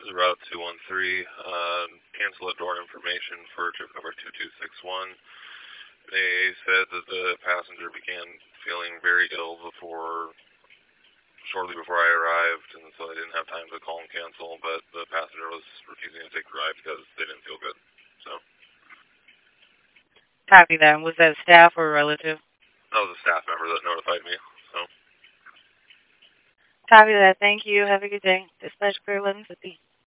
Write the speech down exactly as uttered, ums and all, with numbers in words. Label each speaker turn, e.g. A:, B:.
A: is Route two one three. Uh, cancel at door information for trip number two two six one. They said that the passenger began feeling very ill before, shortly before I arrived, and so I didn't have time to call and cancel, but the passenger was refusing to take the ride because they didn't feel good. So.
B: Copy that. Was that staff or a relative?
A: That was a staff member that notified me, so.
B: Copy that. Thank you. Have a good day. Dispatch Clear eleven fifty.